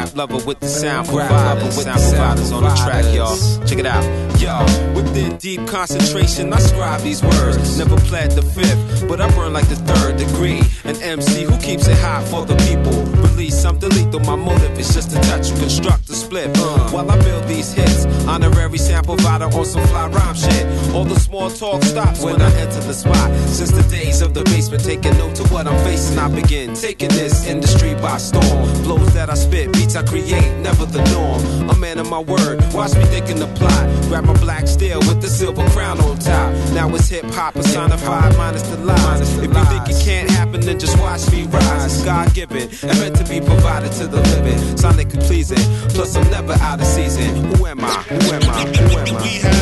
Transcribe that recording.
rap lover with the sound providers on the track, y'all. Check it out, yo. Within deep concentration, I scribe these words. Never pled the fifth, but I burn like the third degree. An MC who keeps it hot for the people. Release something lethal, my motive is just to touch you, construct a split. While I build these hits, honorary sample provider on some fly rhyme shit. All the small talk stops when I enter the spot. Since the days of the basement, taking note to what I'm facing, I begin taking this industry by storm. Blows that I spit, beats I create, never the norm. A man of my word, watch me thinking the plot. Grab my black steel with the silver crown on top. Now it's hip hop personified minus the lies. If you think it can't happen, then just watch me rise. It's God given and meant to be provided to the living. Sonically pleasing, plus I'm never out of season. Who am I? Who am I? Who am I?